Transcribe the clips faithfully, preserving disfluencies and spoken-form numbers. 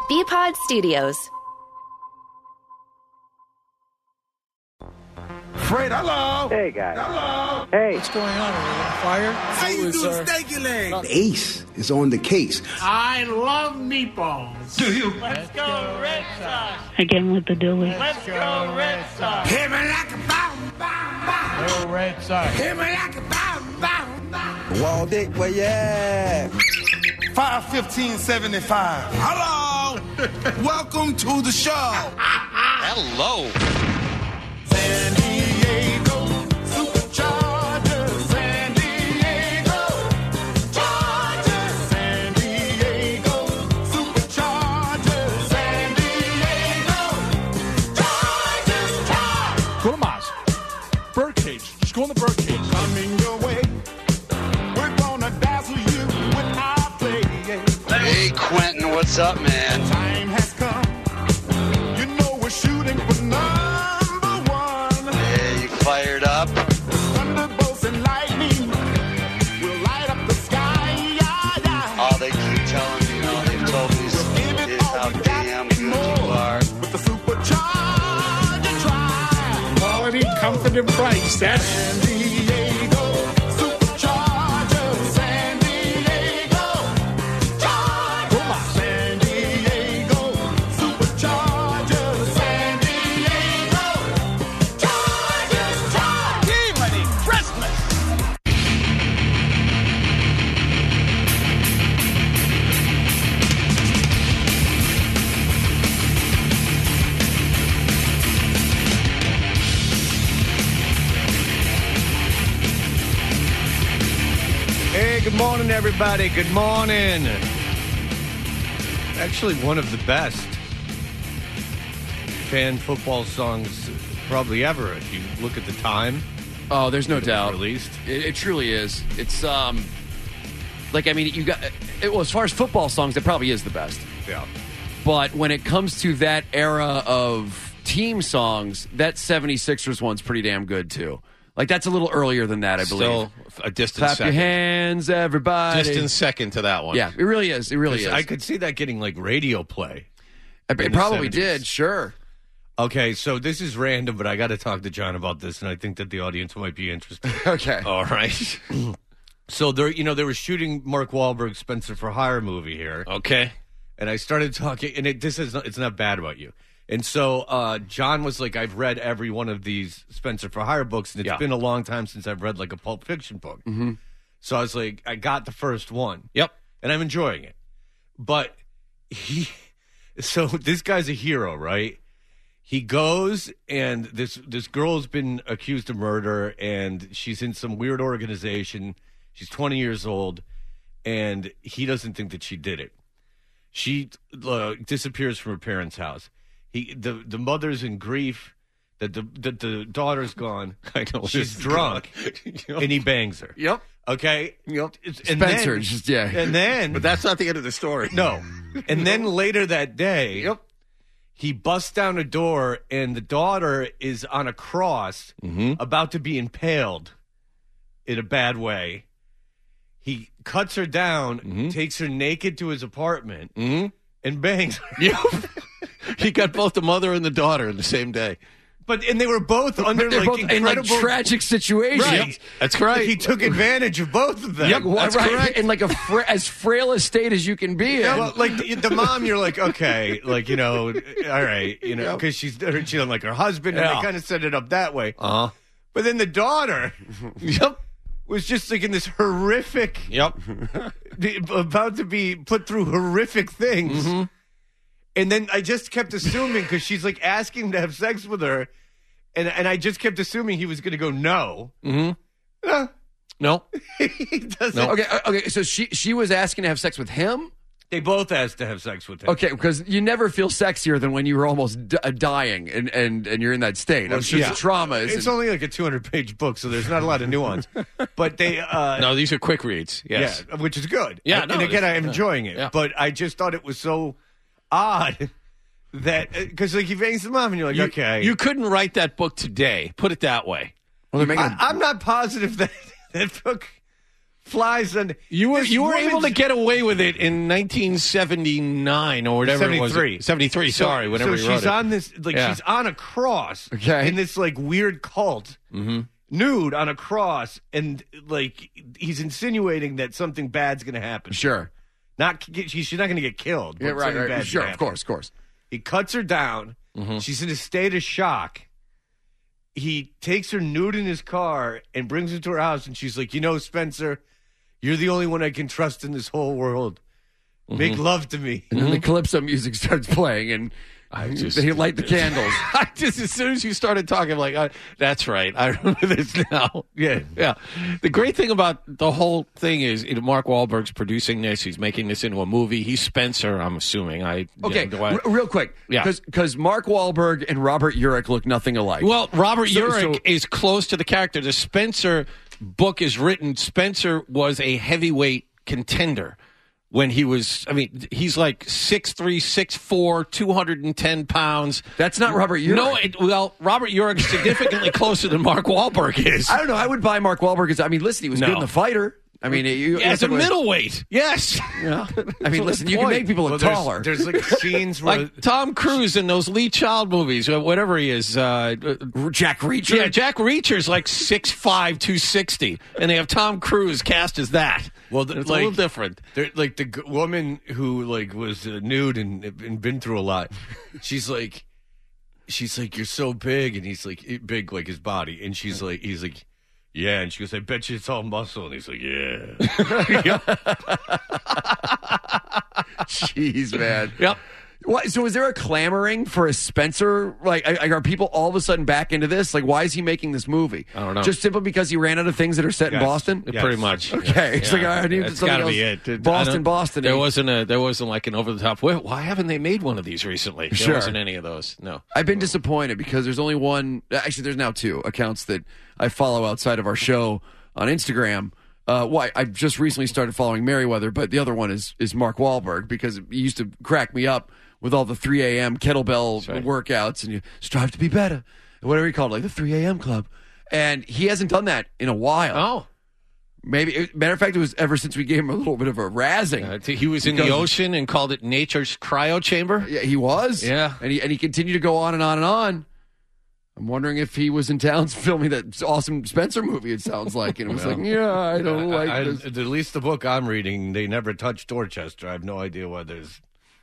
B-Pod Studios. Fred, hello. Hey, guys. Hello. Hey. What's going on? Are we on fire? How you do the steaky leg? Ace is on the case. I love meatballs. Do you? Let's go Red Sox. Again with the Dilly. Let's go Red Sox. Hit me like a bomb, bomb, bomb. Go Red Sox. Hit me like a bomb, bomb, bomb. Wall Dick, where you at? five fifteen seventy-five. Hello. Welcome to the show. Hello. San Diego Superchargers. San Diego Chargers. San Diego Superchargers. San Diego Chargers. Chargers. Go to Maz. Birdcage. Just go in the birdcage. Coming your way. We're gonna dazzle you with our play. Hey, Quentin, what's up, man? Time has come. You know we're shooting for number one. Hey, you fired up? Thunderbolts and lightning will light up the sky. Yeah, yeah. Oh, they keep telling me, you know, they've told me We'll give it is all how we got damn and good you more are. with the Supercharger drive. Quality, comfort, and price. That's San Diego Superchargers. San Diego Chargers. San Diego Superchargers. San Diego Chargers. Chargers. Merry Christmas. Hey, good morning, everybody. Good morning. Actually, one of the best fan football songs probably ever. If you look at the time, Oh, there's no it was doubt. released. It, it truly is. It's um, like I mean, you got it, well, as far as football songs, it probably is the best. Yeah. But when it comes to that era of team songs, that seventy-sixers one's pretty damn good too. Like that's a little earlier than that, I believe. Still a distant Clap second. your hands, everybody. Distant second to that one. Yeah, it really is. It really is. I could see that getting like radio play. it in the probably seventies. did. Sure. Okay, so this is random, but I got to talk to John about this, and I think that the audience might be interested. Okay. All right. So there, you know, they were shooting Mark Wahlberg's Spencer for Hire movie here. Okay. And I started talking, and it, this is not, it's not bad about you. And so uh, John was like, I've read every one of these Spencer for Hire books, and it's Yeah. been a long time since I've read like a Pulp Fiction book. Mm-hmm. So I was like, I got the first one. Yep. And I'm enjoying it. But he, so this guy's a hero, right? He goes, and this this girl's been accused of murder, and she's in some weird organization. She's twenty years old, and he doesn't think that she did it. She uh, disappears from her parents' house. He the the mother's in grief that the that the daughter's gone. I know She's this drunk, Yep. and he bangs her. Yep. Okay. Yep. And Spencer, then- just yeah. And then, But that's not the end of the story. no. And then later that day, Yep. he busts down a door, and the daughter is on a cross, Mm-hmm. about to be impaled in a bad way. He cuts her down, Mm-hmm. takes her naked to his apartment, Mm-hmm. and bangs her. Yep. He got both the mother and the daughter in the same day. But and they were both under They're like both in like incredible tragic situations. Right. That's right. He took advantage of both of them. Yep, That's right. correct. In like a fra- as frail a state as you can be in. Well, like the, the mom, you're like, okay, like, you know, all right, you know, because she's she doesn't like her husband, and Yeah. they kind of set it up that way. Uh huh. But then the daughter Yep. was just like in this horrific, Yep. about to be put through horrific things. Mm-hmm. And then I just kept assuming, because she's like asking him to have sex with her, and and I just kept assuming he was going to go no. Mm-hmm. Uh, No. he doesn't. No. Okay, uh, okay. So she she was asking to have sex with him. They both asked to have sex with him. Okay, because you never feel sexier than when you were almost d- uh, dying and, and, and you're in that state. I'm sure yeah. the trauma is. It's only like a two hundred page book, so there's not a lot of nuance. But they, uh, No, these are quick reads. Yes. yeah, which is good. Yeah, and no, again, it's- I'm enjoying it. yeah. But I just thought it was so odd that because like he bangs the mom, and you're like, You, okay, You couldn't write that book today. Put it that way. well, they're making. I, I'm not positive that that book flies on. You were this you were woman's- able to get away with it in nineteen seventy-nine or whatever it was. seventy-three. seventy-three, sorry, So- whenever so you wrote she's it. on this, like Yeah. she's on a cross, Okay. in this like weird cult, Mm-hmm. nude on a cross, and like he's insinuating that something bad's going to happen. Sure. Not she's she's not going to get killed. But Yeah, right, something right. bad's Sure, gonna of happen. course, of course. He cuts her down. Mm-hmm. She's in a state of shock. He takes her nude in his car and brings her to her house, and she's like, "You know, Spencer, you're the only one I can trust in this whole world. Make love to me." And then the Calypso music starts playing, and I just- they light the candles. I just as soon as you started talking, I'm like, uh, that's right. I remember this now. Yeah. Yeah. The great thing about the whole thing is, you know, Mark Wahlberg's producing this. He's making this into a movie. He's Spencer, I'm assuming. I you Okay, know, do I- r- real quick. Yeah. Because Mark Wahlberg and Robert Urich look nothing alike. Well, Robert So- Urich so- is close to the character. The Spencer book is written. Spencer was a heavyweight contender when he was, I mean, he's like six three, six four, two hundred ten pounds. That's not Robert Urich. No, it, well, Robert Urich is significantly closer than Mark Wahlberg is. I don't know. I would buy Mark Wahlberg as, I mean, listen, he was No. good in The Fighter. I mean, you, As a you- middleweight, yes. Yeah. I mean, listen, you can make people Well, look there's- taller. There's, like scenes where Like Tom Cruise in those Lee Child movies, or whatever he is. Uh, Jack Reacher. yeah, Jack Reacher's like six five, two sixty, and they have Tom Cruise cast as that. Well, the- it's like- a little different. They're, like the g- woman who like was uh, nude and, and been through a lot. She's like, she's like, "You're so big," and he's like, eh, big like his body, and she's like, he's like, "Yeah," and she goes, "I bet you it's all muscle," and he's like, "Yeah." Jeez, man. Yep. What, so is there a clamoring for a Spencer? Like, are are people all of a sudden back into this? Like, why is he making this movie? I don't know. Just simply because he ran out of things that are set in Yes. Boston? Yes. Pretty much. Okay. It's like, I need That's something got to else. be it. It- I Boston, don't- Boston. There wasn't a. There wasn't like an over the top. Why, why haven't they made one of these recently? There Sure. wasn't any of those. No. I've been disappointed because there's only one. Actually, there's now two accounts that I follow outside of our show on Instagram. Uh, why I've just recently started following Merriweather, but the other one is is Mark Wahlberg because it used to crack me up with all the three a.m. kettlebell right. workouts and you strive to be better, whatever he called it, like the three a.m. club. And he hasn't done that in a while. Oh. Maybe, matter of fact, it was ever since we gave him a little bit of a razzing. Uh, he was in the Because- ocean and called it nature's cryo chamber. Yeah, he was. Yeah. And he and he continued to go on and on and on. I'm wondering if he was in town filming that awesome Spencer movie, it sounds like. And it was like, yeah, I don't like I, I, this. at least the book I'm reading, they never touched Dorchester. I have no idea why there's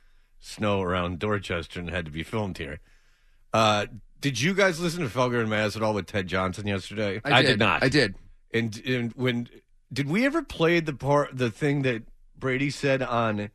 snow around Dorchester and it had to be filmed here. Uh, did you guys listen to Felger and Mazz at all with Ted Johnson yesterday? I did not. I did. And, and when did we ever play the part, the thing that Brady said on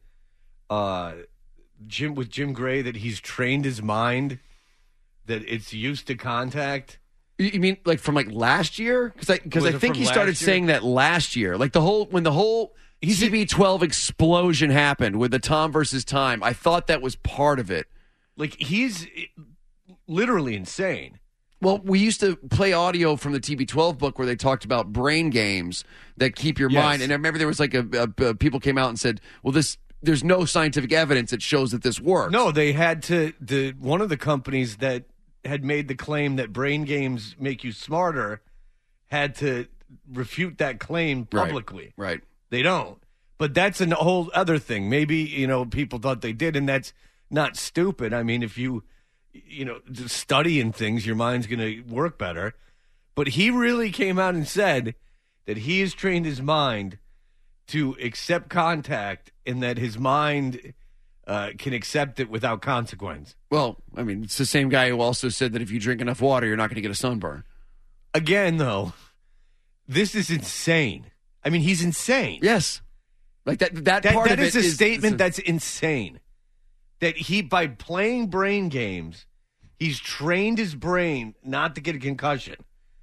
uh, Jim with Jim Gray that he's trained his mind that it's used to contact? You you mean like from like last year? Because I because Was I it think from he started last year? saying that last year, like the whole when the whole C B twelve explosion happened with the Tom versus Time. I thought that was part of it. Like he's literally insane. Well, we used to play audio from the T B twelve book where they talked about brain games that keep your Yes. mind. And I remember there was like a, a, a people came out and said, "Well, this there's no scientific evidence that shows that this works." No, they had to. The one of the companies that had made the claim that brain games make you smarter had to refute that claim Right. publicly. Right. They don't. But that's a whole other thing. Maybe, you know, people thought they did, and that's not stupid. I mean, if you, you know, just studying things, your mind's going to work better. But he really came out and said that he has trained his mind to accept contact and that his mind uh, can accept it without consequence. Well, I mean, it's the same guy who also said that if you drink enough water, you're not going to get a sunburn. Again, though, this is insane. I mean, he's insane. Yes. Like that that, That, part that of is it a is statement is a- that's insane. That he, by playing brain games, he's trained his brain not to get a concussion.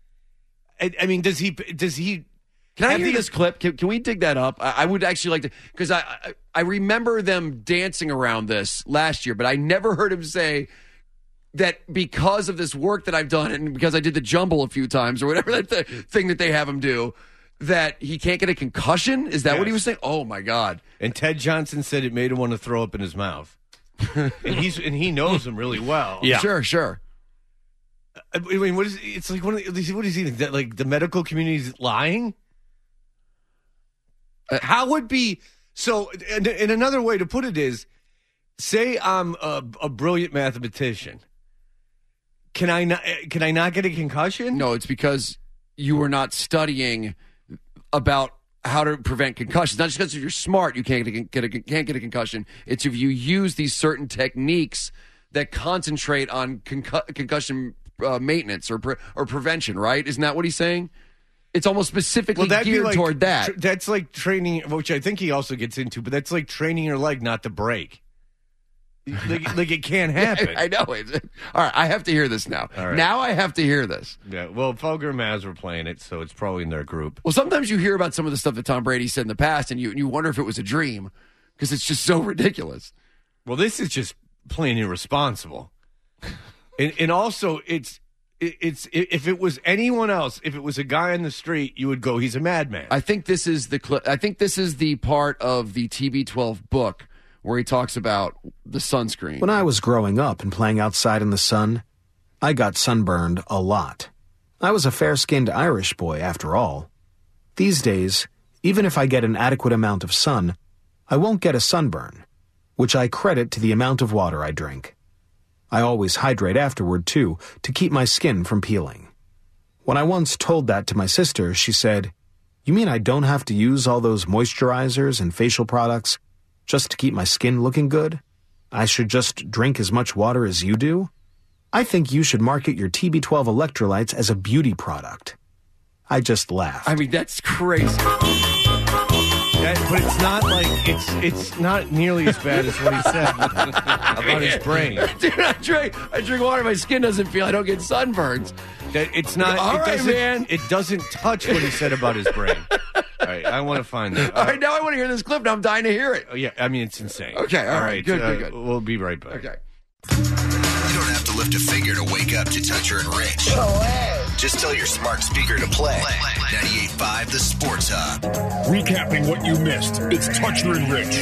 I, I mean, does he? Does he? Can I have hear the- this clip? Can, can we dig that up? I, I would actually like to, because I, I I remember them dancing around this last year, but I never heard him say that because of this work that I've done and because I did the jumble a few times or whatever that th- thing that they have him do, that he can't get a concussion. Is that what he Yes. was saying? Oh my God! And Ted Johnson said it made him want to throw up in his mouth. and he's and he knows him really well. Yeah. Sure, sure. I mean, what is? It's like one of the, what is he that, like the medical community is lying? How would be so? And, and another way to put it is, say I'm a, a brilliant mathematician. Can I not? Can I not get a concussion? No, it's because you were not studying about how to prevent concussions. Not just because if you're smart, you can't get a, get a, can't get a concussion. It's if you use these certain techniques that concentrate on concu- concussion uh, maintenance or pre- or prevention. Right? Isn't that what he's saying? It's almost specifically Well, that'd be geared like, toward that. tr- that's like training, which I think he also gets into. But that's like training your leg not to break. Like, like it can't happen. I know it. All right, I have to hear this now. All right. Now I have to hear this. Yeah. Well, Felger and Maz were playing it, so it's probably in their group. Well, sometimes you hear about some of the stuff that Tom Brady said in the past, and you and you wonder if it was a dream because it's just so ridiculous. Well, this is just plain irresponsible, and and also it's it, it's if it was anyone else, if it was a guy in the street, you would go, he's a madman. I think this is the cl- I think this is the part of the T B twelve book where he talks about the sunscreen. When I was growing up and playing outside in the sun, I got sunburned a lot. I was a fair-skinned Irish boy, after all. These days, even if I get an adequate amount of sun, I won't get a sunburn, which I credit to the amount of water I drink. I always hydrate afterward, too, to keep my skin from peeling. When I once told that to my sister, she said, "You mean I don't have to use all those moisturizers and facial products just to keep my skin looking good? I should just drink as much water as you do? I think you should market your T B twelve electrolytes as a beauty product." I just laughed. I mean, that's crazy. That, but it's not like it's it's not nearly as bad as what he said about his brain. Dude, I drink, I drink water, my skin doesn't feel, I don't get sunburns. That it's not. All it right, doesn't, man. It doesn't touch what he said about his brain. All right, I want to find that. All right, now I want to hear this clip. Now I'm dying to hear it. Oh, yeah, I mean it's insane. Okay, all right, good, uh, good, good. We'll be right back. Okay. You don't have to lift a finger to wake up to Toucher and Rich. Just tell your smart speaker to play. ninety-eight point five The Sports Hub. Recapping what you missed, it's Toucher and Rich.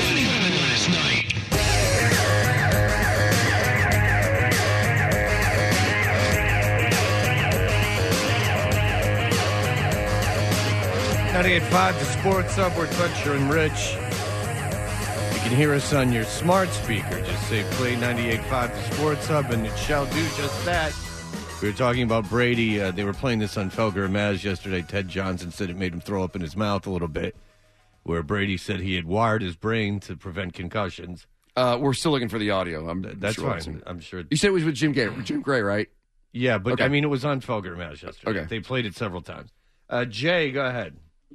ninety-eight point five The Sports Hub. We're Toucher and Rich. You can hear us on your smart speaker. Just say play ninety-eight point five The Sports Hub, and it shall do just that. We were talking about Brady. Uh, they were playing this on Felger and Maz yesterday. Ted Johnson said it made him throw up in his mouth a little bit, where Brady said he had wired his brain to prevent concussions. Uh, we're still looking for the audio. I'm That's sure fine. I'm sure. You said it was with Jim Gray, Jim Gray, right? Yeah, but Okay. I mean, it was on Felger and Maz yesterday. Okay. They played it several times. Uh, Jay, go ahead.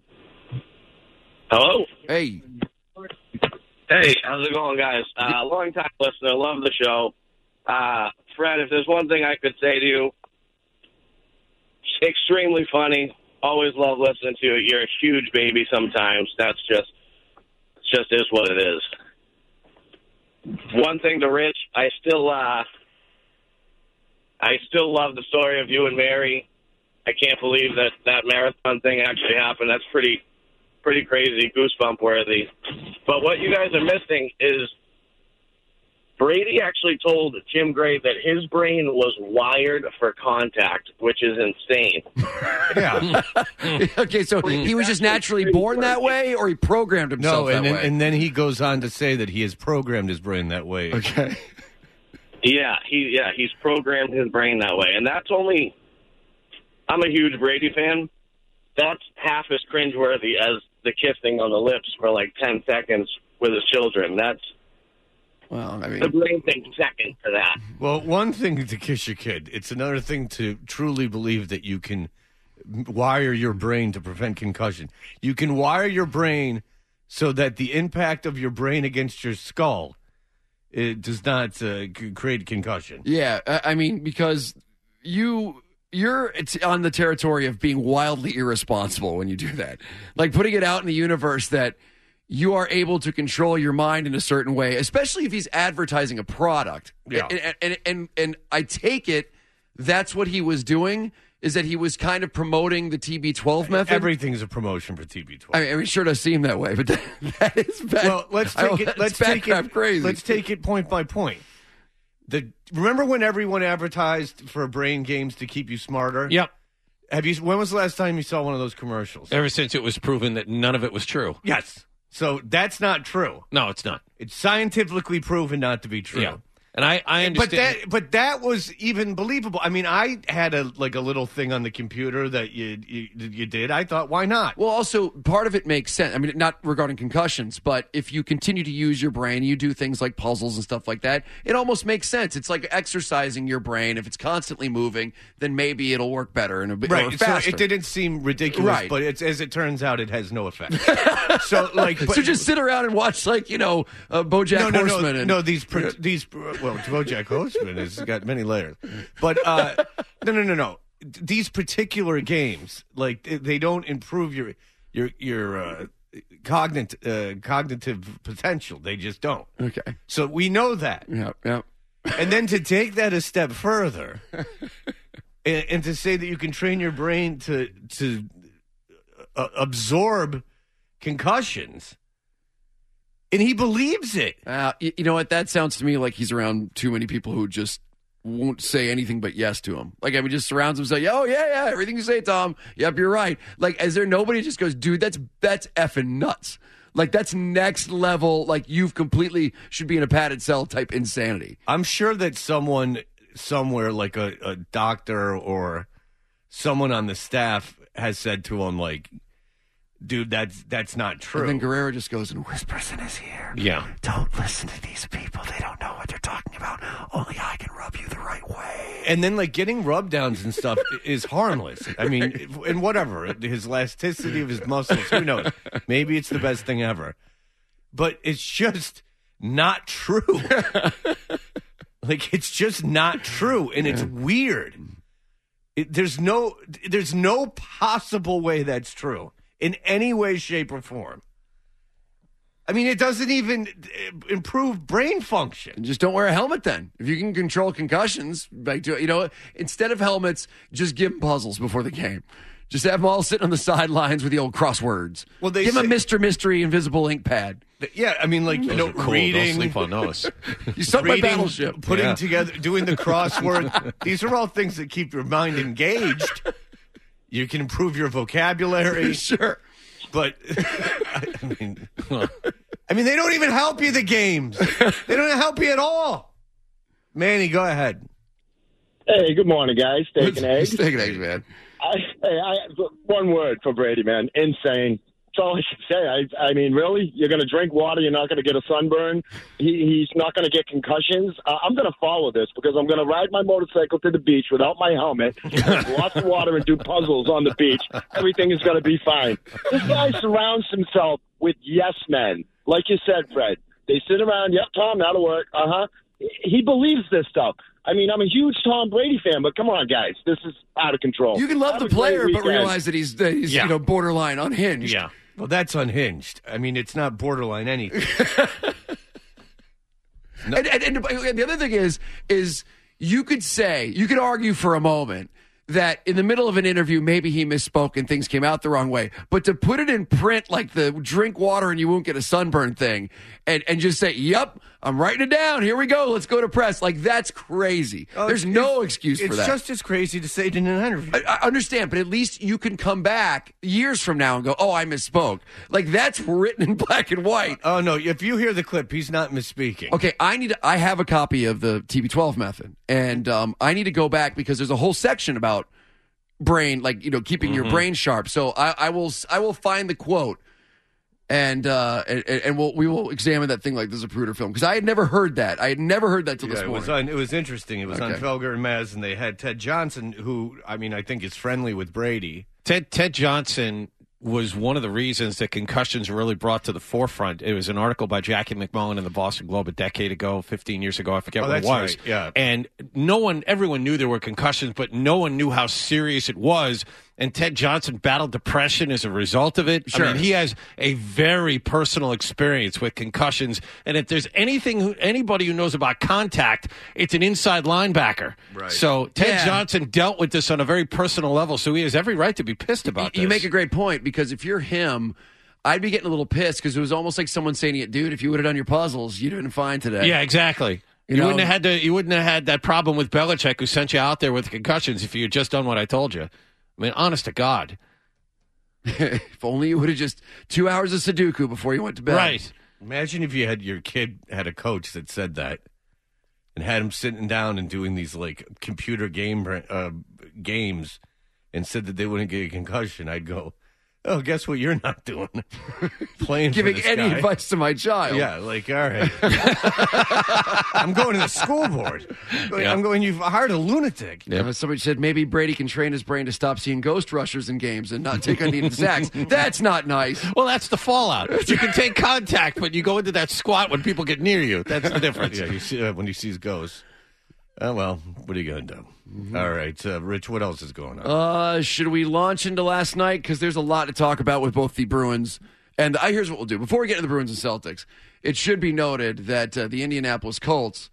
Hello. Hey. Hey, how's it going, guys? Uh, long time listener, love the show. Uh, Fred, if there's one thing I could say to you, extremely funny. Always love listening to you. You're a huge baby sometimes. That's just, it just is what it is. One thing to Rich, I still, uh, I still love the story of you and Mary. I can't believe that that marathon thing actually happened. That's pretty, pretty crazy, goosebump worthy. But what you guys are missing is Brady actually told Jim Gray that his brain was wired for contact, which is insane. Yeah. Okay, so he was just naturally born that way, or he programmed himself No, and that then, way? and then he goes on to say that he has programmed his brain that way. Okay. Yeah, he yeah he's programmed his brain that way, and that's only. I'm a huge Brady fan. That's half as cringeworthy as the kissing on the lips for like ten seconds with his children. That's Well, I mean, the brain thing second to that. Well, one thing to kiss your kid. It's another thing to truly believe that you can wire your brain to prevent concussion. You can wire your brain so that the impact of your brain against your skull it does not uh, c- create concussion. yeah, I I mean, because you you're it's on the territory of being wildly irresponsible when you do that. Like putting it out in the universe that you are able to control your mind in a certain way, especially if he's advertising a product. Yeah. And and and, and I take it that's what he was doing, is that he was kind of promoting the T B twelve method. Everything's a promotion for T B twelve. I mean, I mean, it sure does seem that way, but that, that is bad. Well, let's I- take it. that's Let's bad take crap it. crazy. Let's take it point by point. The remember when everyone advertised for brain games to keep you smarter? Yep. Have you? When was the last time you saw one of those commercials? Ever since it was proven that none of it was true. Yes. So that's not true. No, it's not. It's scientifically proven not to be true. Yeah. And I, I understand. But that, but that was even believable. I mean, I had a like a little thing on the computer that you, you you did. I thought, why not? Well, also part of it makes sense. I mean, not regarding concussions, but if you continue to use your brain, you do things like puzzles and stuff like that. It almost makes sense. It's like exercising your brain. If it's constantly moving, then maybe it'll work better and a bit right. or So faster. it didn't seem ridiculous, Right. but it's, as it turns out, it has no effect. so like, but, so just sit around and watch, like, you know, uh, BoJack no, no, Horseman. no, and, no. These pro- these well, BoJack Horseman has got many layers, but uh, no, no, no, no. These particular games, like they don't improve your your your uh, cognitive uh, cognitive potential. They just don't. Okay. So we know that. Yeah, yeah. And then to take that a step further, and, and to say that you can train your brain to to uh, absorb concussions. And he believes it. Uh, you, you know what? That sounds to me like he's around too many people who just won't say anything but yes to him. Like, I mean, just surrounds himself. Oh, yeah, yeah, everything you say, Tom. Yep, you're right. Like, is there nobody who just goes, dude, that's that's effing nuts. Like, that's next level. Like, you've completely should be in a padded cell type insanity. I'm sure that someone somewhere, like a, a doctor or someone on the staff, has said to him, like, dude, that's that's not true. And then Guerrero just goes and whispers in his ear. Yeah. Don't listen to these people. They don't know what they're talking about. Only I can rub you the right way. And then, like, getting rub downs and stuff is harmless. I mean, and whatever. His elasticity of his muscles, who knows? Maybe it's the best thing ever. But it's just not true. Like, it's just not true. And it's weird. It, there's no, there's no possible way that's true. In any way, shape, or form. I mean, it doesn't even improve brain function. Just don't wear a helmet then. If you can control concussions, like, you know, instead of helmets, just give them puzzles before the game. Just have them all sitting on the sidelines with the old crosswords. Well, they give them say- a Mister Mystery invisible ink pad. Yeah, I mean, like, you Those know, are cool. reading. Don't sleep on those. You sunk my reading, battleship. putting Yeah. together, doing the crossword. These are all things that keep your mind engaged. You can improve your vocabulary. Sure. But, I mean, I mean, they don't even help you, the games. They don't help you at all. Manny, go ahead. Hey, good morning, guys. Steak and eggs. Steak and eggs, man. I, hey, I, one word for Brady, man. Insane. That's all I can say. I, I mean, really? You're going to drink water, you're not going to get a sunburn? He, he's not going to get concussions? Uh, I'm going to follow this because I'm going to ride my motorcycle to the beach without my helmet, drink lots of water, and do puzzles on the beach. Everything is going to be fine. This guy surrounds himself with yes men. Like you said, Fred. They sit around, yep, Tom, that'll work. Uh-huh. He believes this stuff. I mean, I'm a huge Tom Brady fan, but come on, guys. This is out of control. You can love Have the a great player, but weekend. realize that he's, that he's Yeah. you know, borderline unhinged. Yeah. Well, that's unhinged. I mean, it's not borderline anything. And, and, and the other thing is, is you could say, you could argue for a moment that in the middle of an interview, maybe he misspoke and things came out the wrong way. But to put it in print, like the drink water and you won't get a sunburn thing, and, and just say, yep, I'm writing it down. Here we go. Let's go to press. Like, that's crazy. Oh, There's it's- no excuse for It's that. just as crazy to say it in an interview. I, I understand, but at least you can come back years from now and go, oh, I misspoke. Like, that's written in black and white. Oh, no. If you hear the clip, he's not misspeaking. Okay, I need. To, I have a copy of the T B twelve method, and um, I need to go back because there's a whole section about brain, like, you know, keeping your brain sharp. So I, I will. I will find the quote, and uh, and, and we'll we will examine that thing like this is a Zapruder film because I had never heard that. I had never heard that till Yeah, this it morning. was on. It was interesting. It was on Okay. Felger and Maz, and they had Ted Johnson, who I mean, I think is friendly with Brady. Ted Ted Johnson was one of the reasons that concussions were really brought to the forefront. It was an article by Jackie McMullen in the Boston Globe a decade ago, fifteen years ago. I forget Oh, what it that's was. right, yeah. And no one, everyone knew there were concussions, but no one knew how serious it was. And Ted Johnson battled depression as a result of it. Sure. I mean, he has a very personal experience with concussions. And if there's anything, who, anybody who knows about contact, it's an inside linebacker. Right. So Ted Yeah. Johnson dealt with this on a very personal level. So he has every right to be pissed about You this. make a great point because if you're him, I'd be getting a little pissed because it was almost like someone saying, to you, dude, if you would have done your puzzles, you'd have been fine today. Yeah, exactly. You You, know? wouldn't have had to. You wouldn't have had that problem with Belichick, who sent you out there with concussions, if you had just done what I told you. I mean, honest to God. If only you would have just two hours of Sudoku before you went to bed. Right. Imagine if you had your kid had a coach that said that and had him sitting down and doing these like computer game uh, games and said that they wouldn't get a concussion. I'd go, oh, guess what you're not doing? Playing Giving for this any guy. advice to my child. Yeah, like, all right. I'm going to the school board. Yeah. I'm going, you've hired a lunatic. You know, somebody said maybe Brady can train his brain to stop seeing ghost rushers in games and not take unneeded sacks. That's not nice. Well, that's the fallout. You can take contact, but you go into that squat when people get near you. That's the difference. Yeah, you see, uh, when he sees ghosts. Oh, well, what are you going to do? Mm-hmm. All right, uh, Rich, what else is going on? Uh, should we launch into last night? Because there's a lot to talk about with both the Bruins. And I, here's what we'll do. Before we get into the Bruins and Celtics, it should be noted that uh, the Indianapolis Colts,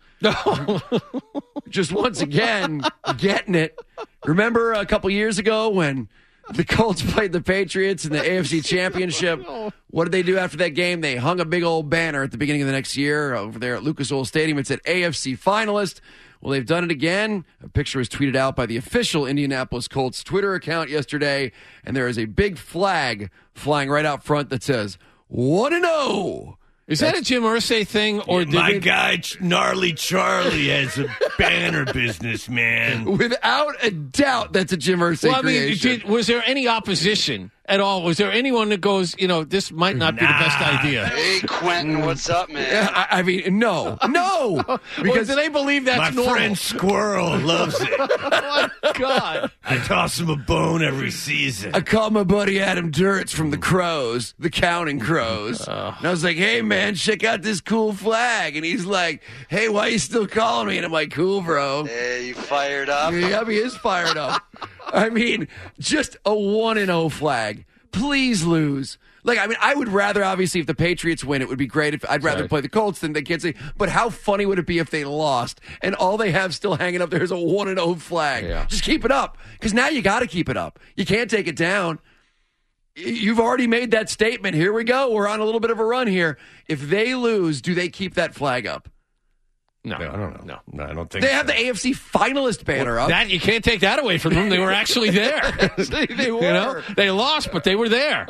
just once again, getting it. Remember a couple years ago when the Colts played the Patriots in the A F C Championship? What did they do after that game? They hung a big old banner at the beginning of the next year over there at Lucas Oil Stadium. It said A F C finalist. Well, they've done it again. A picture was tweeted out by the official Indianapolis Colts Twitter account yesterday, and there is a big flag flying right out front that says one and oh. Is that a Jim Irsay thing, or did My it- guy, Gnarly Charlie, has a banner business, man. Without a doubt, that's a Jim Irsay Well, I mean, creation. did, was there any opposition at all? Was there anyone that goes, you know, this might not be the best idea? Hey, Quentin, what's up, man? Yeah, I, I mean, no, no, Because because do they believe that's My normal? friend Squirrel loves it. Oh, my God. I toss him a bone every season. I called my buddy Adam Duritz from the Crows, the Counting Crows, and I was like, "Hey, man, check out this cool flag." And he's like, "Hey, why you still calling me?" And I'm like, "Cool, bro." Hey, you fired up? Yeah, he is fired up. I mean, just a one and oh flag. Please lose. Like, I mean, I would rather, obviously, if the Patriots win, it would be great. If I'd rather Right. play the Colts than the kids. But how funny would it be if they lost and all they have still hanging up there is a one and oh flag? Yeah. Just keep it up, because now you got to keep it up. You can't take it down. You've already made that statement. Here we go. We're on a little bit of a run here. If they lose, do they keep that flag up? No, No, I don't know. No, I don't think They so. have the A F C finalist banner up. That you can't take that away from them. They were actually there. they were. You know, they lost, but they were there.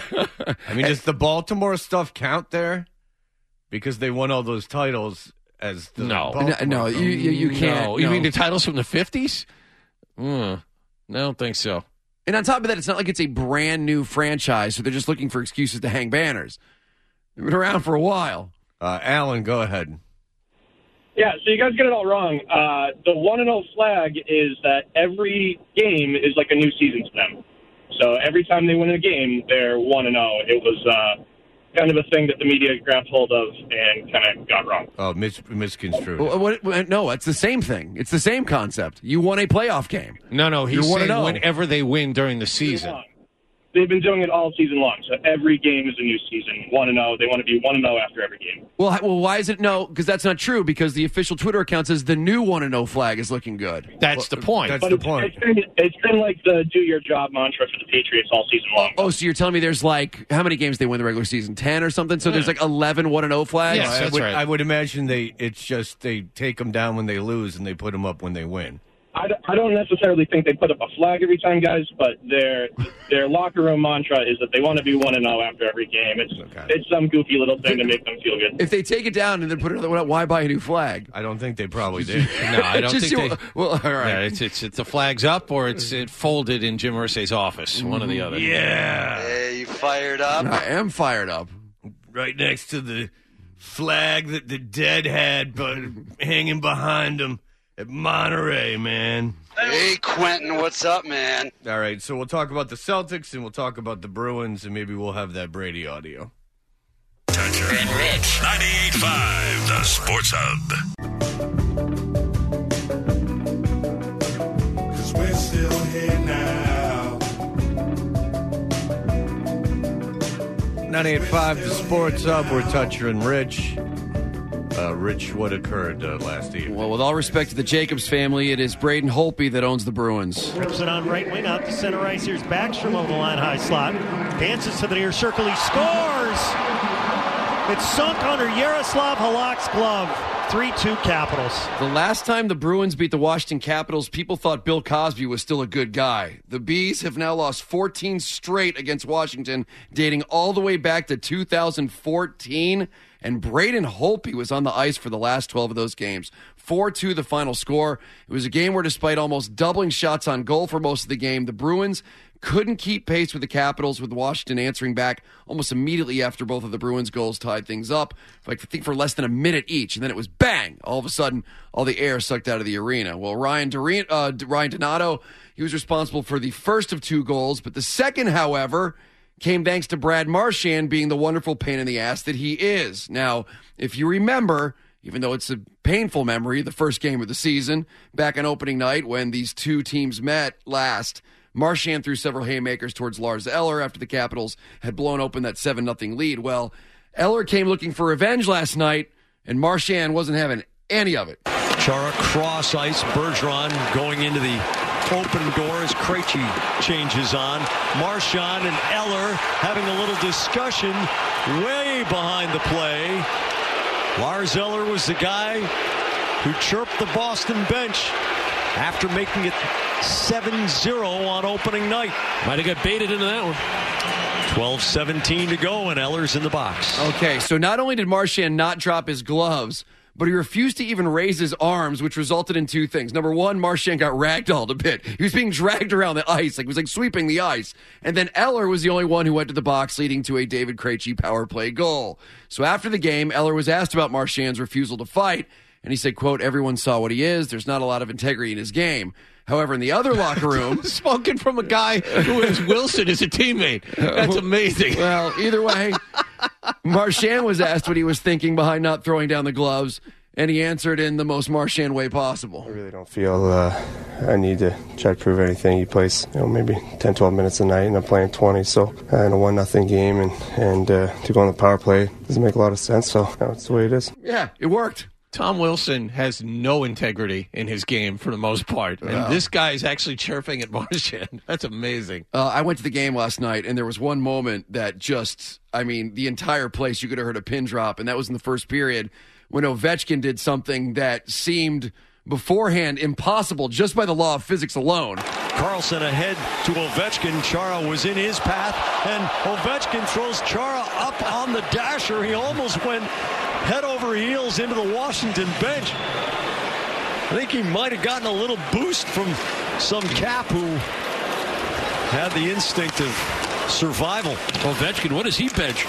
I mean, does the Baltimore stuff count there? Because they won all those titles as the No. No, Baltimore no, you, you, you can't. No. You no. mean the titles from the fifties? Mm, I don't think so. And on top of that, it's not like it's a brand new franchise, so they're just looking for excuses to hang banners. They've been around for a while. Uh, Alan, go ahead. Yeah, so you guys get it all wrong. Uh, the one and oh flag is that every game is like a new season to them. So every time they win a game, they're one and oh. It was uh, kind of a thing that the media grabbed hold of and kind of got wrong. Oh, mis- misconstrued. Well, what, what- no, it's the same thing. It's the same concept. You won a playoff game. No, no, he's You're one saying and oh. whenever they win during the season. They've been doing it all season long. So every game is a new season. one and oh. They want to be one and oh after every game. Well, h- well, why is it no? Because that's not true. Because the official Twitter account says the new one and oh flag is looking good. That's the point. That's But the it's, point. it's been it's been like the do your job mantra for the Patriots all season long. Oh, so you're telling me there's like how many games they win the regular season? ten or something. So there's like eleven one and oh flags. Yes, I that's would, right. I would imagine they. It's just they take them down when they lose and they put them up when they win. I, d- I don't necessarily think they put up a flag every time, guys, but their their locker room mantra is that they want to be one and zero after every game. It's Okay. it's some goofy little thing to make them feel good. If they take it down and then put another one up, why buy a new flag? I don't think they probably did. No, I don't Just think see- they. well, all right. Yeah, it's, it's it's the flag's up or it's it folded in Jim Irsay's office. One or the other. Yeah, Hey, you fired up? I am fired up. right next to the flag that the dead had, but hanging behind them at Monterey, man. Hey, Quentin, what's up, man? All right, so we'll talk about the Celtics and we'll talk about the Bruins and maybe we'll have that Brady audio. Toucher and Rich. ninety-eight point five, the Sports Hub. Cause we're still here now. ninety-eight point five, the Sports Hub. We're Toucher and Rich. Uh, Rich, what occurred uh, last evening? Well, with all respect to the Jacobs family, it is Braden Holtby that owns the Bruins. Rips it on right wing out to center ice. Here's Backstrom over the line high slot. Dances to the near circle. He scores! It's sunk under Yaroslav Halak's glove. three two Capitals. The last time the Bruins beat the Washington Capitals, people thought Bill Cosby was still a good guy. The Bees have now lost fourteen straight against Washington, dating all the way back to two thousand fourteen. And Braden Holtby was on the ice for the last twelve of those games. four two the final score. It was a game where, despite almost doubling shots on goal for most of the game, the Bruins couldn't keep pace with the Capitals, with Washington answering back almost immediately after both of the Bruins' goals tied things up, like I think for less than a minute each. And then it was bang! All of a sudden, all the air sucked out of the arena. Well, Ryan, Doreen, uh, Ryan Donato, he was responsible for the first of two goals, but the second, however, came thanks to Brad Marchand being the wonderful pain in the ass that he is. Now, if you remember, even though it's a painful memory, the first game of the season, back on opening night when these two teams met last, Marchand threw several haymakers towards Lars Eller after the Capitals had blown open that seven nothing lead. Well, Eller came looking for revenge last night, and Marchand wasn't having any of it. Chara cross ice, Bergeron going into the open doors. Krejci changes on. Marchand and Eller having a little discussion way behind the play. Lars Eller was the guy who chirped the Boston bench after making it seven zero on opening night. Might have got baited into that one. twelve seventeen to go, and Eller's in the box. Okay, so not only did Marchand not drop his gloves, but he refused to even raise his arms, which resulted in two things. Number one, Marchand got ragdolled a bit. He was being dragged around the ice, like it was like sweeping the ice. And then Eller was the only one who went to the box, leading to a David Krejci power play goal. So after the game, Eller was asked about Marchand's refusal to fight, and he said, quote, "Everyone saw what he is. There's not a lot of integrity in his game." However, in the other locker room... Spoken from a guy who has Wilson as a teammate. That's amazing. Well, either way, Marchand was asked what he was thinking behind not throwing down the gloves, and he answered in the most Marchand way possible. I really don't feel uh, I need to try to prove anything. He plays, you know, maybe ten, twelve minutes a night, and I'm playing twenty. So uh, in a one nothing game, and, and uh, to go on the power play doesn't make a lot of sense. So you know, it's the way it is. Yeah, it worked. Tom Wilson has no integrity in his game for the most part. And Wow. this guy is actually chirping at Marchand. That's amazing. Uh, I went to the game last night, and there was one moment that just, I mean, the entire place, you could have heard a pin drop, and that was in the first period when Ovechkin did something that seemed beforehand impossible just by the law of physics alone. Carlson ahead to Ovechkin. Chara was in his path, and Ovechkin throws Chara up on the dasher. He almost went head over heels into the Washington bench. I think he might have gotten a little boost from some Cap who had the instinct of survival. Ovechkin, what does he bench?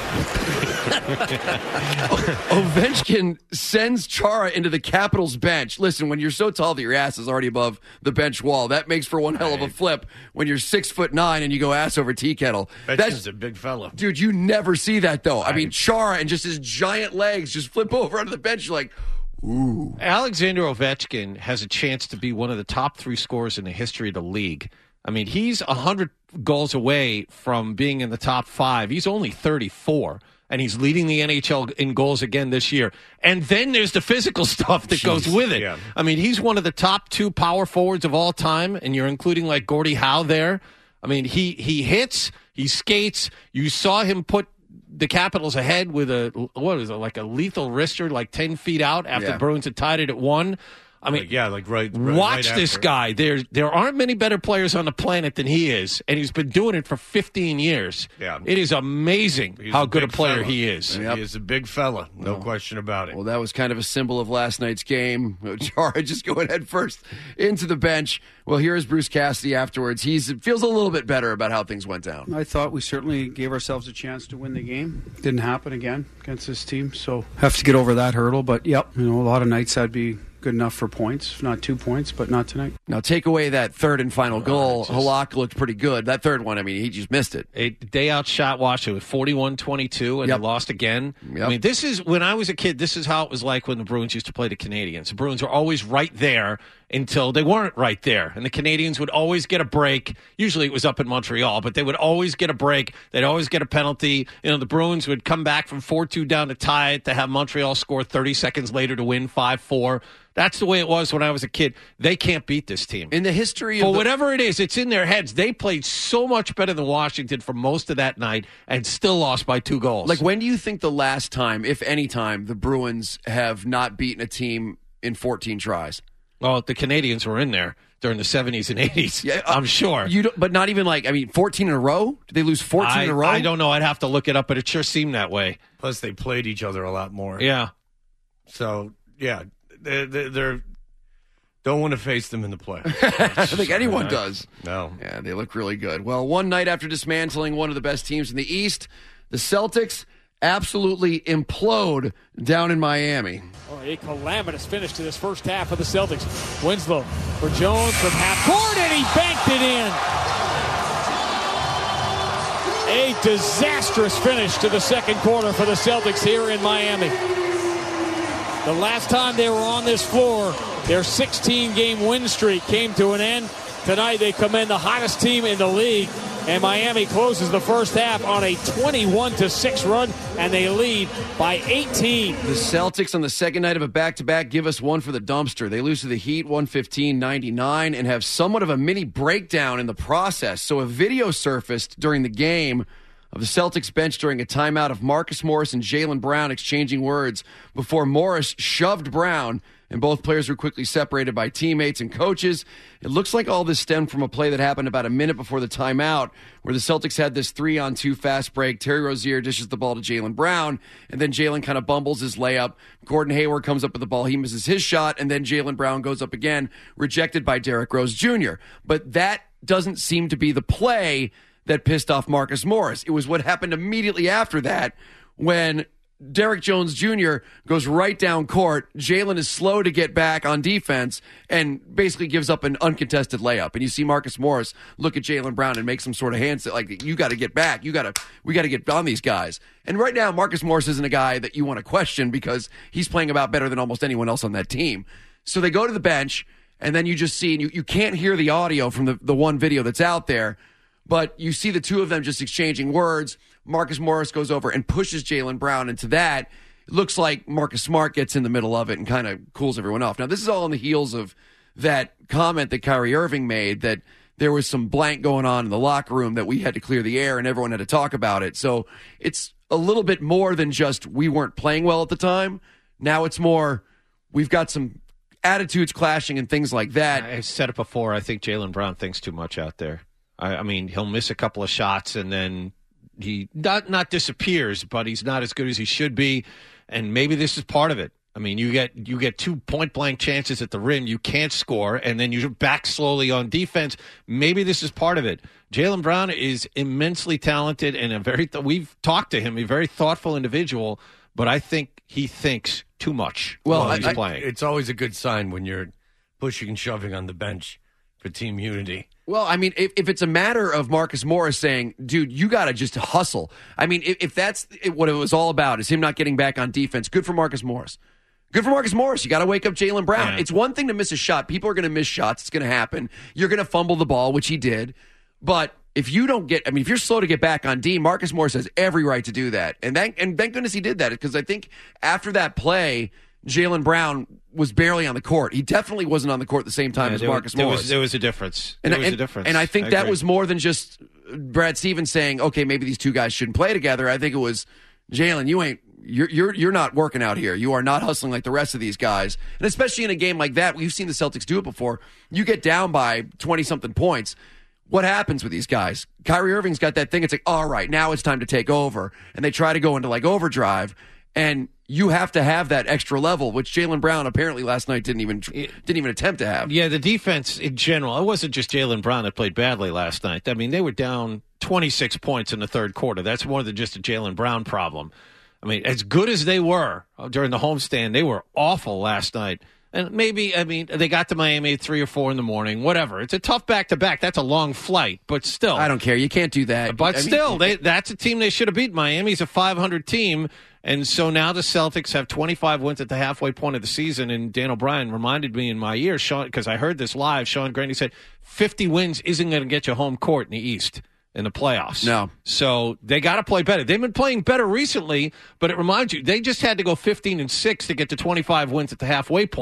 Ovechkin sends Chara into the Capitals bench. Listen, when you're so tall that your ass is already above the bench wall, that makes for one hell of a flip when you're six foot nine and you go ass over tea kettle. That's a big fella. Dude, you never see that, though. I mean, Chara and just his giant legs just flip over onto the bench. You're like, ooh. Alexander Ovechkin has a chance to be one of the top three scorers in the history of the league. I mean, he's one hundred goals away from being in the top five. He's only thirty-four, and he's leading the N H L in goals again this year. And then there's the physical stuff that Jeez, goes with it. yeah. I mean, he's one of the top two power forwards of all time, and you're including, like, Gordie Howe there. I mean, he, he hits, he skates. You saw him put the Capitals ahead with a, what is it, like a lethal wrister, like ten feet out after Yeah. the Bruins had tied it at one. I mean, Like, yeah, like right. right watch right this after. guy. There, there aren't many better players on the planet than he is, and he's been doing it for fifteen years. Yeah. It is amazing He's how a good a big player fella. he is. He is a big fella, no question about it. Well, that was kind of a symbol of last night's game. Chara just going head first into the bench. Well, here's Bruce Cassidy afterwards. He feels a little bit better about how things went down. I thought we certainly gave ourselves a chance to win the game. Didn't happen again against this team, so have to get over that hurdle. But yep, you know, a lot of nights that'd be good enough for points, not two points, but not tonight. Now, take away that third and final goal. Halak looked pretty good. That third one, I mean, he just missed it. A day out shot Washington with forty-one twenty-two, and Yep. they lost again. Yep. I mean, this is, when I was a kid, this is how it was like when the Bruins used to play the Canadians. The Bruins were always right there until they weren't right there. And the Canadians would always get a break. Usually it was up in Montreal, but they would always get a break. They'd always get a penalty. You know, the Bruins would come back from four two down to tie it to have Montreal score thirty seconds later to win five four. That's the way it was when I was a kid. They can't beat this team. In the history For of the- whatever it is, it's in their heads. They played so much better than Washington for most of that night and still lost by two goals. Like, when do you think the last time, if any time, the Bruins have not beaten a team in fourteen tries? Well, the Canadians were in there during the seventies and eighties, yeah, I'm sure. You don't, but not even like, I mean, fourteen in a row? Did they lose fourteen I, in a row? I don't know. I'd have to look it up, but it sure seemed that way. Plus, they played each other a lot more. Yeah. So, yeah, they're, they're, they're don't want to face them in the play. I don't think anyone Right. does. No. Yeah, they look really good. Well, one night after dismantling one of the best teams in the East, the Celtics absolutely implode down in Miami. Oh, a calamitous finish to this first half of the Celtics. Winslow for Jones from half court, and he banked it in. A disastrous finish to the second quarter for the Celtics here in Miami. The last time they were on this floor, their sixteen-game win streak came to an end. Tonight they come in the hottest team in the league, and Miami closes the first half on a twenty-one to six run, and they lead by eighteen. The Celtics on the second night of a back-to-back give us one for the dumpster. They lose to the Heat one fifteen ninety-nine and have somewhat of a mini breakdown in the process. So a video surfaced during the game of the Celtics bench during a timeout of Marcus Morris and Jaylen Brown exchanging words before Morris shoved Brown, and both players were quickly separated by teammates and coaches. It looks like all this stemmed from a play that happened about a minute before the timeout, where the Celtics had this three-on-two fast break. Terry Rozier dishes the ball to Jaylen Brown, and then Jaylen kind of bumbles his layup. Gordon Hayward comes up with the ball. He misses his shot, and then Jaylen Brown goes up again, rejected by Derrick Rose Junior But that doesn't seem to be the play that pissed off Marcus Morris. It was what happened immediately after that when Derrick Jones Junior goes right down court. Jaylen is slow to get back on defense and basically gives up an uncontested layup. And you see Marcus Morris look at Jaylen Brown and make some sort of hands that, like, you got to get back. You got to, we got to get on these guys. And right now, Marcus Morris isn't a guy that you want to question because he's playing about better than almost anyone else on that team. So they go to the bench, and then you just see, and you, you can't hear the audio from the, the one video that's out there, but you see the two of them just exchanging words. Marcus Morris goes over and pushes Jaylen Brown into that. It looks like Marcus Smart gets in the middle of it and kind of cools everyone off. Now, this is all on the heels of that comment that Kyrie Irving made that there was some blank going on in the locker room that we had to clear the air and everyone had to talk about it. So it's a little bit more than just we weren't playing well at the time. Now it's more we've got some attitudes clashing and things like that. I said it before. I think Jaylen Brown thinks too much out there. I, I mean, he'll miss a couple of shots and then he not not disappears, but he's not as good as he should be. And maybe this is part of it. I mean, you get you get two point blank chances at the rim, you can't score, and then you back slowly on defense. Maybe this is part of it. Jaylen Brown is immensely talented and a very th- we've talked to him, a very thoughtful individual, but I think he thinks too much Well, while I, he's I, playing. it's always a good sign when you're pushing and shoving on the bench for team unity. Well, I mean, if, if it's a matter of Marcus Morris saying, dude, you got to just hustle. I mean, if, if that's what it was all about, is him not getting back on defense, good for Marcus Morris. Good for Marcus Morris. You got to wake up Jaylen Brown. Yeah. It's one thing to miss a shot. People are going to miss shots. It's going to happen. You're going to fumble the ball, which he did. But if you don't get, I mean, if you're slow to get back on D, Marcus Morris has every right to do that. And thank, and thank goodness he did that, because I think after that play, Jaylen Brown was barely on the court. He definitely wasn't on the court at the same time Yeah, as there Marcus was, there Morris. Was, there was a difference. And, There was and, a difference. and I think I that agree. was more than just Brad Stevens saying, okay, maybe these two guys shouldn't play together. I think it was, Jaylen, you ain't, you're, you're, you're not working out here. You are not hustling like the rest of these guys. And especially in a game like that, we've seen the Celtics do it before. You get down by twenty-something points. What happens with these guys? Kyrie Irving's got that thing. It's like, all right, now it's time to take over. And they try to go into like overdrive. And you have to have that extra level, which Jaylen Brown apparently last night didn't even didn't even attempt to have. Yeah, the defense in general, it wasn't just Jaylen Brown that played badly last night. I mean, they were down twenty-six points in the third quarter. That's more than just a Jaylen Brown problem. I mean, as good as they were during the homestand, they were awful last night. And maybe, I mean, they got to Miami at three or four in the morning, whatever. It's a tough back-to-back. That's a long flight, but still. I don't care. You can't do that. But I mean, still, they, that's a team they should have beat. Miami's a five hundred team, and so now the Celtics have twenty-five wins at the halfway point of the season, and Dan O'Brien reminded me in my ear, Sean, because I heard this live, Sean Grandy said, fifty wins isn't going to get you home court in the East in the playoffs. No. So they got to play better. They've been playing better recently, but it reminds you, they just had to go fifteen and six to get to twenty-five wins at the halfway point.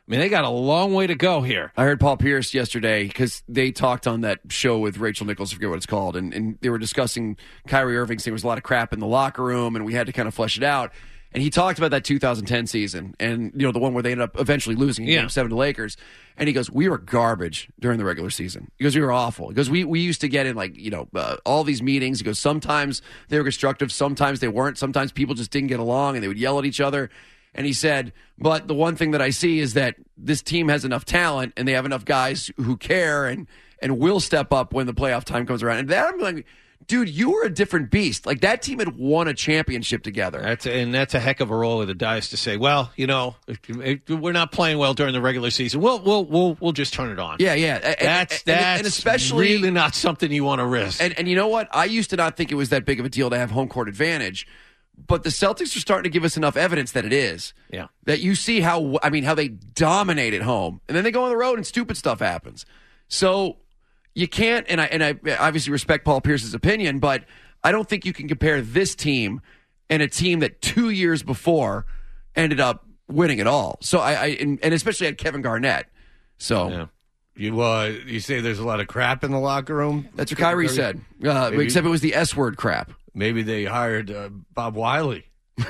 I mean, they got a long way to go here. I heard Paul Pierce yesterday because they talked on that show with Rachel Nichols, I forget what it's called, and, and they were discussing Kyrie Irving saying there was a lot of crap in the locker room, and we had to kind of flesh it out. And he talked about that two thousand ten season and, you know, the one where they ended up eventually losing in Yeah. Game seven to Lakers. And he goes, we were garbage during the regular season. He goes, we were awful. He goes, we, we used to get in, like, you know, uh, all these meetings. He goes, sometimes they were constructive, sometimes they weren't. Sometimes people just didn't get along and they would yell at each other. And he said, but the one thing that I see is that this team has enough talent and they have enough guys who care and, and will step up when the playoff time comes around. And that, I'm like, dude, you were a different beast. Like, that team had won a championship together. That's and that's a heck of a roll of the dice to say, well, you know, we're not playing well during the regular season. We'll we'll we'll we'll just turn it on. Yeah, yeah. And, That's and, that's and especially really not something you want to risk. And and you know what? I used to not think it was that big of a deal to have home court advantage. But the Celtics are starting to give us enough evidence that it is. Yeah. That you see how, I mean, how they dominate at home. And then they go on the road and stupid stuff happens. So you can't, and I, and I obviously respect Paul Pierce's opinion, but I don't think you can compare this team and a team that two years before ended up winning it all. So I, I and, and especially had Kevin Garnett. So. Yeah. You uh, you say there's a lot of crap in the locker room? That's what Kyrie said. Uh, Maybe- except it was the S word crap. Maybe they hired uh, Bob Wiley.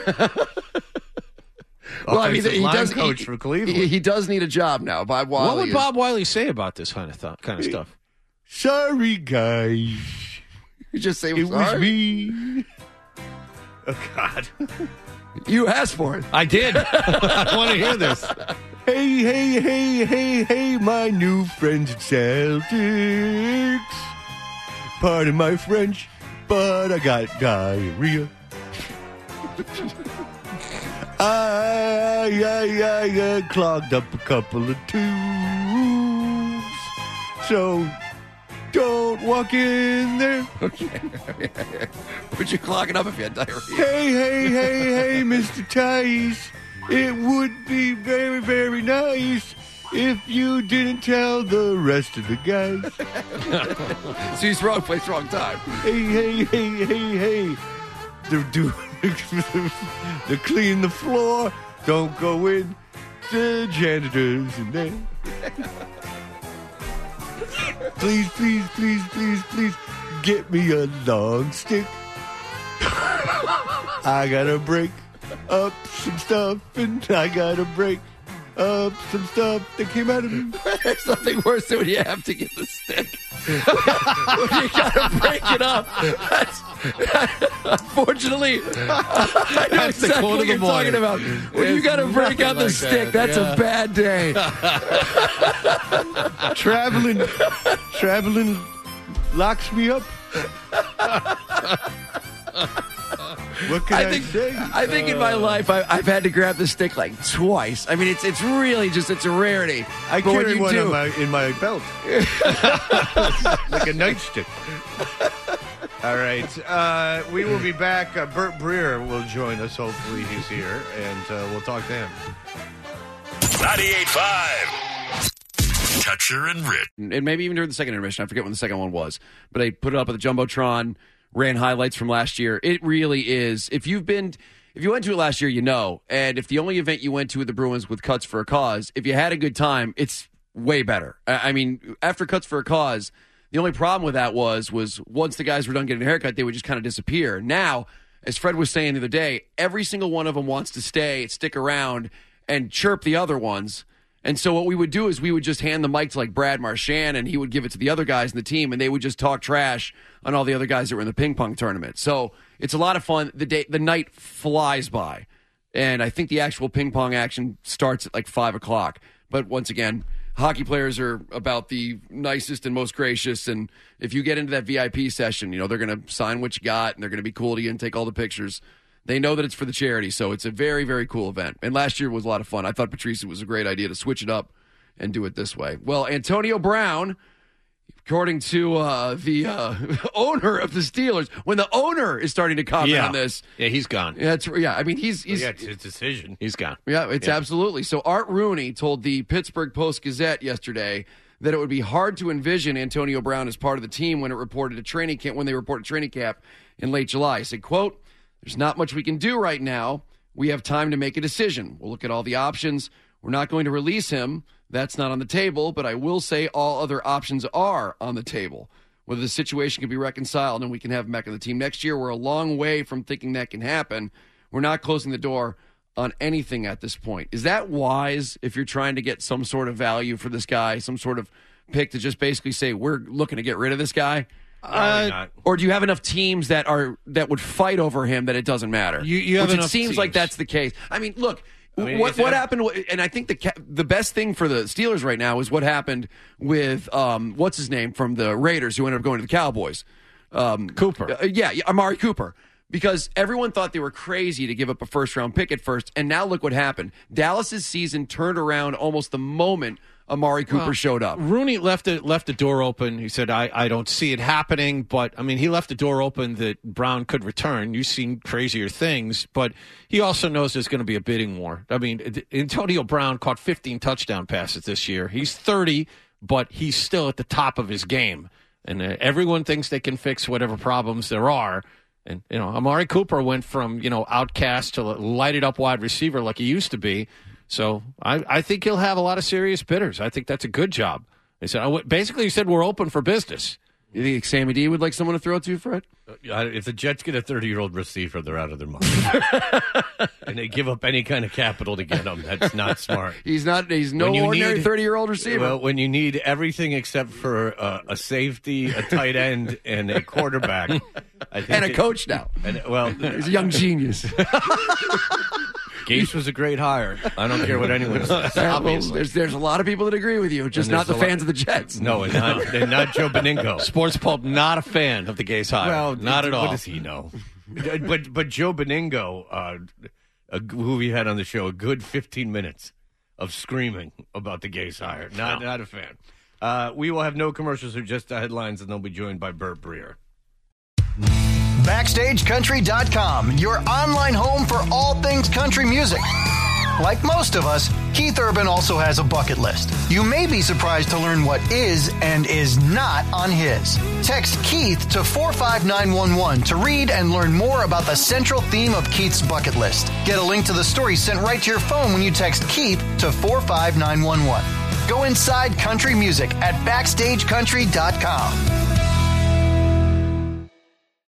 Well, I mean, Offensive he line does. coach he, for Cleveland. He, he does need a job now. Bob Wiley. what would is- Bob Wiley say about this kind of th- kind of stuff? Sorry, guys. You just say it was sorry? me. Oh God! You asked for it. I did. I want to hear this. Hey, hey, hey, hey, hey, my new friends at Celtics. Pardon my French, but I got diarrhea. I, I, I, I clogged up a couple of tubes. So don't walk in there. Okay. Would you clog it up if you had diarrhea? Hey, hey, hey, hey, Mister Tice. It would be very, very nice if you didn't tell the rest of the guys. So he's wrong place, wrong time. Hey, hey, hey, hey, hey. To do to clean the floor. Don't go in. The janitors in there. Please, please, please, please, please get me a long stick. I gotta break up some stuff, and I gotta break up some stuff that came out of me. There's nothing worse than when you have to get the stick. When you gotta break it up. That's, unfortunately, I know That's the exactly quote what of the you're talking about. morning. When you There's gotta break nothing out the like stick, that. that's Yeah. a bad day. Traveling, traveling locks me up. What can I, I think say? I think in my life I, I've had to grab the stick like twice. I mean, it's it's really just it's a rarity. I But when carry you one do, on my, in my belt, like a nightstick. All right, uh, we will be back. Uh, Bert Breer will join us. Hopefully, he's here, and uh, we'll talk to him. ninety-eight point five. Toucher and Rich. and maybe even during the second intermission, I forget when the second one was, but I put it up at the Jumbotron, ran highlights from last year. It really is. If you've been, if you went to it last year, you know. And if the only event you went to with the Bruins with Cuts for a Cause, if you had a good time, it's way better. I I mean, after Cuts for a Cause, the only problem with that was was once the guys were done getting a haircut, they would just kind of disappear. Now, as Fred was saying the other day, every single one of them wants to stay, stick around, and chirp the other ones. And so what we would do is we would just hand the mic to like Brad Marchand, and he would give it to the other guys in the team, and they would just talk trash on all the other guys that were in the ping pong tournament. So it's a lot of fun. The day, the night flies by, and I think the actual ping pong action starts at like five o'clock. But once again, hockey players are about the nicest and most gracious, and if you get into that V I P session, you know they're going to sign what you got, and they're going to be cool to you and take all the pictures. They know that it's for the charity, so it's a very, very cool event. And last year was a lot of fun. I thought, Patrice, it was a great idea to switch it up and do it this way. Well, Antonio Brown, according to uh, the uh, owner of the Steelers, when the owner is starting to comment Yeah. on this. Yeah, he's gone. Yeah, that's, yeah I mean, he's... he's yeah, it's his decision. He's gone. Yeah, it's Yeah. absolutely. So Art Rooney told the Pittsburgh Post-Gazette yesterday that it would be hard to envision Antonio Brown as part of the team when it reported a training camp, when they reported training camp in late July. He said, quote, "There's not much we can do right now. We have time to make a decision. We'll look at all the options. We're not going to release him. That's not on the table, but I will say all other options are on the table. Whether the situation can be reconciled and we can have him back on the team next year, we're a long way from thinking that can happen. We're not closing the door on anything at this point. Is that wise if you're trying to get some sort of value for this guy, some sort of pick to just basically say, we're looking to get rid of this guy? Uh, or do you have enough teams that are that would fight over him that it doesn't matter? You, you have Which it enough seems teams. like that's the case. I mean, look, I mean, what it's what a- happened? And I think the ca- the best thing for the Steelers right now is what happened with um, what's his name from the Raiders who ended up going to the Cowboys. Um, Cooper. Uh, yeah, yeah, Amari Cooper. Because everyone thought they were crazy to give up a first round pick at first, and now look what happened. Dallas's season turned around almost the moment Amari Cooper Well, showed up. Rooney left it left the door open. He said, I, I don't see it happening, but I mean he left the door open that Brown could return. You've seen crazier things, but he also knows there's going to be a bidding war. I mean, Antonio Brown caught fifteen touchdown passes this year. He's thirty, but he's still at the top of his game. And uh, everyone thinks they can fix whatever problems there are. And, you know, Amari Cooper went from, you know, outcast to lighted up wide receiver like he used to be. So I, I think he'll have a lot of serious bidders. I think that's a good job. They said, basically, he said we're open for business. You think Sammy D would like someone to throw it to, Fred? Uh, If the Jets get a thirty-year-old receiver, they're out of their mind. And they give up any kind of capital to get him. That's not smart. He's not. He's no When you ordinary need- thirty-year-old receiver. Well, when you need everything except for uh, a safety, a tight end, and a quarterback. I think and a it- coach now. And, well, He's a young genius. Gase was a great hire. I don't care what anyone says. Well, there's, there's a lot of people that agree with you, just And not the there's a lot- fans of the Jets. No, and not, and not Joe Beningo. Sports Pulp, not a fan of the Gase hire. Well, not at all. What does he know? but but Joe Beningo, uh, a, who we had on the show, a good fifteen minutes of screaming about the Gase hire. Not not a fan. Uh, we will have no commercials or just the headlines, and they'll be joined by Bert Breer. Backstage Country dot com, your online home for all things country music. Like most of us, Keith Urban also has a bucket list. You may be surprised to learn what is and is not on his. Text Keith to four five nine one one to read and learn more about the central theme of Keith's bucket list. Get a link to the story sent right to your phone when you text Keith to four five nine one one. Go inside country music at Backstage Country dot com.